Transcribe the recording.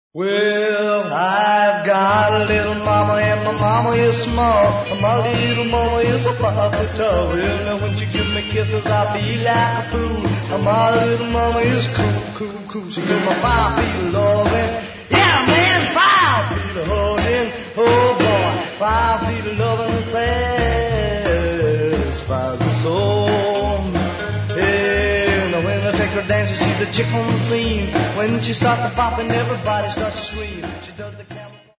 Well, I've got a little mama and my mama is small. My little mama is a 5 foot tall. Well, now when she give me kisses, I feel like a fool. My little mama is cool. She give me 5 feet of loving. Yeah, man, 5 feet of hugging. Oh boy, 5 feet of loving and satisfies the soul. Hey, now when I take her dancing, she's the chick on the scene. When she starts a bopping, everybody starts to scream. She does the